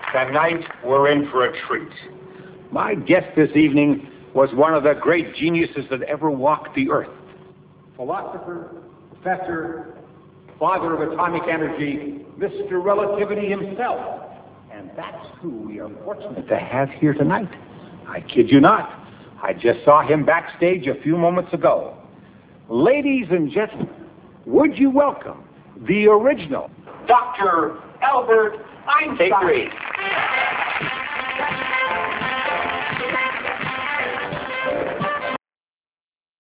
Tonight, we're in for a treat. My guest this evening was one of the great geniuses that ever walked the earth. Philosopher, professor, father of atomic energy, Mr. Relativity himself. And that's who we are fortunate to have here tonight. I kid you not. I just saw him backstage a few moments ago. Ladies and gentlemen, would you welcome the original Dr. Albert Einstein? Take three.